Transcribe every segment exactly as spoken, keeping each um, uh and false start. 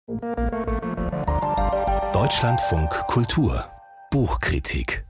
Deutschlandfunk Kultur Buchkritik.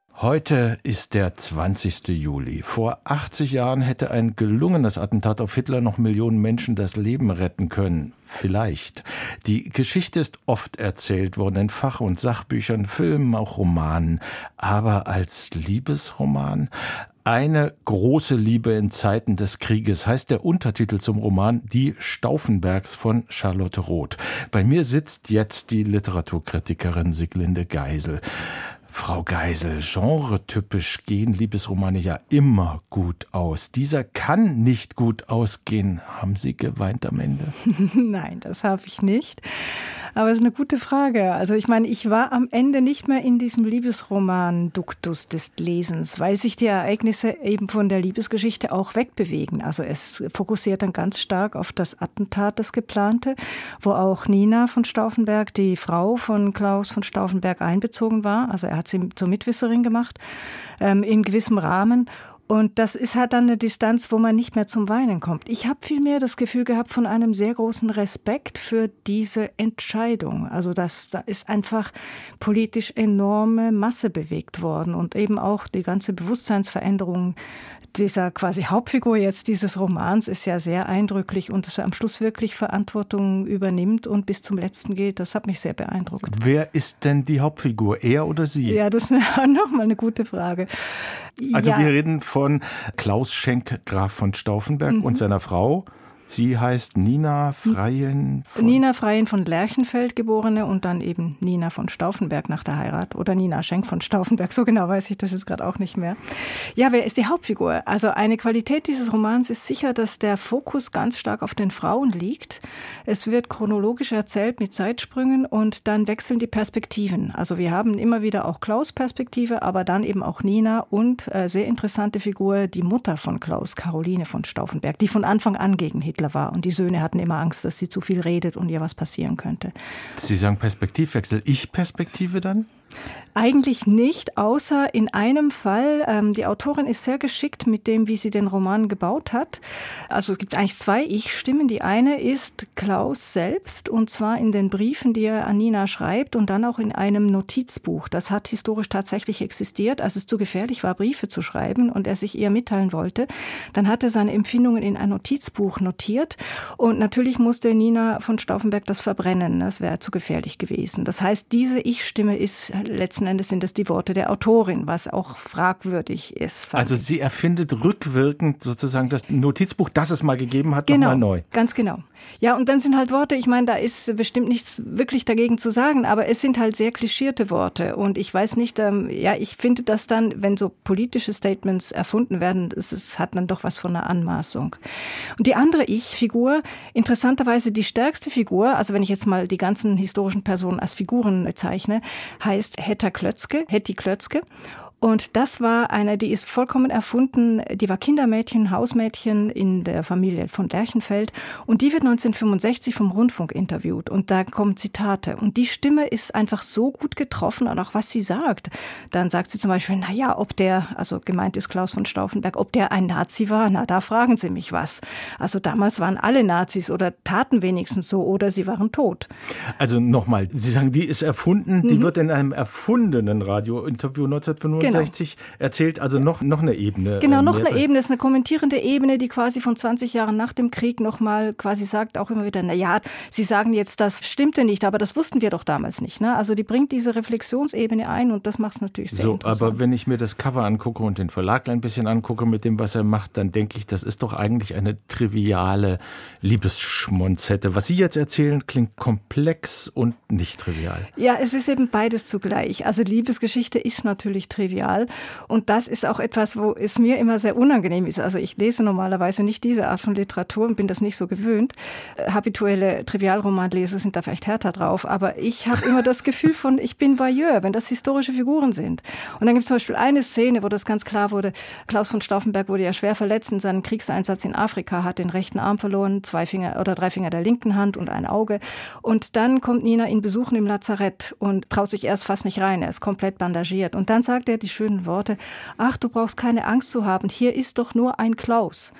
Heute ist der zwanzigste Juli. Vor achtzig Jahren hätte ein gelungenes Attentat auf Hitler noch Millionen Menschen das Leben retten können. Vielleicht. Die Geschichte ist oft erzählt worden in Fach- und Sachbüchern, Filmen, auch Romanen. Aber als Liebesroman? Eine große Liebe in Zeiten des Krieges heißt der Untertitel zum Roman Die Stauffenbergs von Charlotte Roth. Bei mir sitzt jetzt die Literaturkritikerin Siglinde Geisel. Frau Geisel, genretypisch gehen Liebesromane ja immer gut aus. Dieser kann nicht gut ausgehen. Haben Sie geweint am Ende? Nein, das habe ich nicht. Aber es ist eine gute Frage. Also ich meine, ich war am Ende nicht mehr in diesem Liebesroman-Duktus des Lesens, weil sich die Ereignisse eben von der Liebesgeschichte auch wegbewegen. Also es fokussiert dann ganz stark auf das Attentat, das geplante, wo auch Nina von Stauffenberg, die Frau von Klaus von Stauffenberg, einbezogen war. Also er hat sie zur Mitwisserin gemacht, ähm, in gewissem Rahmen. Und das ist halt dann eine Distanz, wo man nicht mehr zum Weinen kommt. Ich habe vielmehr das Gefühl gehabt von einem sehr großen Respekt für diese Entscheidung. Also das, da ist einfach politisch enorme Masse bewegt worden und eben auch die ganze Bewusstseinsveränderung dieser quasi Hauptfigur jetzt dieses Romans ist ja sehr eindrücklich und dass er am Schluss wirklich Verantwortung übernimmt und bis zum Letzten geht, das hat mich sehr beeindruckt. Wer ist denn die Hauptfigur, er oder sie? Ja, das ist nochmal eine gute Frage. Also ja. wir reden von Klaus Schenk, Graf von Stauffenberg mhm. und seiner Frau. Sie heißt Nina Freien von... Nina Freien von Lerchenfeld, Geborene, und dann eben Nina von Stauffenberg nach der Heirat. Oder Nina Schenk von Stauffenberg, so genau weiß ich das jetzt gerade auch nicht mehr. Ja, wer ist die Hauptfigur? Also eine Qualität dieses Romans ist sicher, dass der Fokus ganz stark auf den Frauen liegt. Es wird chronologisch erzählt mit Zeitsprüngen und dann wechseln die Perspektiven. Also wir haben immer wieder auch Klaus' Perspektive, aber dann eben auch Nina und äh, sehr interessante Figur, die Mutter von Klaus, Caroline von Stauffenberg, die von Anfang an gegen Hitler war. Und die Söhne hatten immer Angst, dass sie zu viel redet und ihr was passieren könnte. Sie sagen Perspektivwechsel. Ich-Perspektive dann? Eigentlich nicht, außer in einem Fall. Ähm, die Autorin ist sehr geschickt mit dem, wie sie den Roman gebaut hat. Also es gibt eigentlich zwei Ich-Stimmen. Die eine ist Klaus selbst, und zwar in den Briefen, die er an Nina schreibt, und dann auch in einem Notizbuch. Das hat historisch tatsächlich existiert. Als es zu gefährlich war, Briefe zu schreiben und er sich ihr mitteilen wollte, dann hat er seine Empfindungen in ein Notizbuch notiert. Und natürlich musste Nina von Stauffenberg das verbrennen. Das wäre zu gefährlich gewesen. Das heißt, diese Ich-Stimme ist letzten Endes sind es die Worte der Autorin, was auch fragwürdig ist. Also ich. sie erfindet rückwirkend sozusagen das Notizbuch, das es mal gegeben hat, genau, nochmal neu. Ganz genau. Ja, und dann sind halt Worte, ich meine, da ist bestimmt nichts wirklich dagegen zu sagen, aber es sind halt sehr klischierte Worte. Und ich weiß nicht, ähm, ja, ich finde das dann, wenn so politische Statements erfunden werden, es, es hat dann doch was von einer Anmaßung. Und die andere Ich-Figur, interessanterweise die stärkste Figur, also wenn ich jetzt mal die ganzen historischen Personen als Figuren zeichne, heißt Hetta Klötzke, Hetty Klötzke. Und das war eine, die ist vollkommen erfunden, die war Kindermädchen, Hausmädchen in der Familie von Lerchenfeld, und die wird neunzehnhundertfünfundsechzig vom Rundfunk interviewt und da kommen Zitate und die Stimme ist einfach so gut getroffen und auch was sie sagt. Dann sagt sie zum Beispiel, na ja, ob der, also gemeint ist Klaus von Stauffenberg, ob der ein Nazi war, na da fragen Sie mich was. Also damals waren alle Nazis oder taten wenigstens so oder sie waren tot. Also nochmal, Sie sagen, die ist erfunden, mhm. die wird in einem erfundenen Radiointerview neunzehnhundertfünfundsechzig Genau. erzählt, also noch, noch eine Ebene. Genau, noch eine Ebene, ist eine kommentierende Ebene, die quasi von zwanzig Jahren nach dem Krieg nochmal quasi sagt, auch immer wieder, na ja, Sie sagen jetzt, das stimmte nicht, aber das wussten wir doch damals nicht. Ne? Also die bringt diese Reflexionsebene ein und das macht es natürlich sehr so, interessant. Aber wenn ich mir das Cover angucke und den Verlag ein bisschen angucke mit dem, was er macht, dann denke ich, das ist doch eigentlich eine triviale Liebesschmonzette. Was Sie jetzt erzählen, klingt komplex und nicht trivial. Ja, es ist eben beides zugleich. Also die Liebesgeschichte ist natürlich trivial. Und das ist auch etwas, wo es mir immer sehr unangenehm ist. Also ich lese normalerweise nicht diese Art von Literatur und bin das nicht so gewöhnt. Habituelle Trivialromanleser sind da vielleicht härter drauf. Aber ich habe immer das Gefühl von, ich bin Voyeur, wenn das historische Figuren sind. Und dann gibt es zum Beispiel eine Szene, wo das ganz klar wurde. Klaus von Stauffenberg wurde ja schwer verletzt in seinem Kriegseinsatz in Afrika, hat den rechten Arm verloren, zwei Finger oder drei Finger der linken Hand und ein Auge. Und dann kommt Nina ihn besuchen im Lazarett und traut sich erst fast nicht rein. Er ist komplett bandagiert. Und dann sagt er die schönen Worte, ach, du brauchst keine Angst zu haben, hier ist doch nur ein Klaus.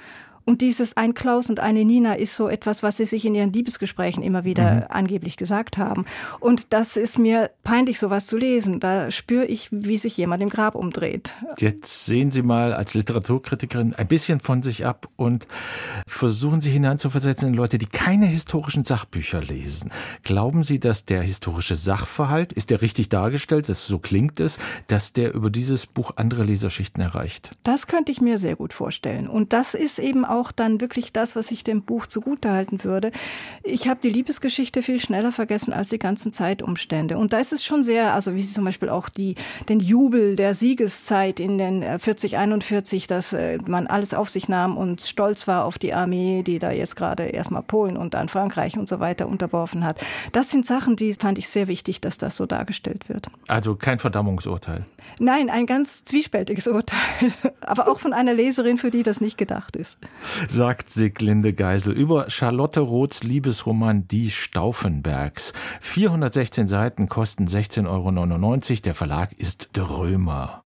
Und dieses ein Klaus und eine Nina ist so etwas, was sie sich in ihren Liebesgesprächen immer wieder mhm. angeblich gesagt haben. Und das ist mir peinlich, sowas zu lesen. Da spüre ich, wie sich jemand im Grab umdreht. Jetzt sehen Sie mal als Literaturkritikerin ein bisschen von sich ab und versuchen Sie hineinzuversetzen in Leute, die keine historischen Sachbücher lesen. Glauben Sie, dass der historische Sachverhalt, ist der richtig dargestellt, das, so klingt es, dass der über dieses Buch andere Leserschichten erreicht? Das könnte ich mir sehr gut vorstellen. Und das ist eben auch auch dann wirklich das, was ich dem Buch zugutehalten würde. Ich habe die Liebesgeschichte viel schneller vergessen als die ganzen Zeitumstände. Und da ist es schon sehr, also wie Sie zum Beispiel auch die, den Jubel der Siegeszeit in den vierzig einundvierzig, dass man alles auf sich nahm und stolz war auf die Armee, die da jetzt gerade erstmal Polen und dann Frankreich und so weiter unterworfen hat. Das sind Sachen, die fand ich sehr wichtig, dass das so dargestellt wird. Also kein Verdammungsurteil? Nein, ein ganz zwiespältiges Urteil. Aber auch von einer Leserin, für die das nicht gedacht ist. Sagt Siglinde Geisel über Charlotte Roths Liebesroman Die Stauffenbergs. vierhundertsechzehn Seiten kosten sechzehn Euro neunundneunzig. Der Verlag ist Drömer.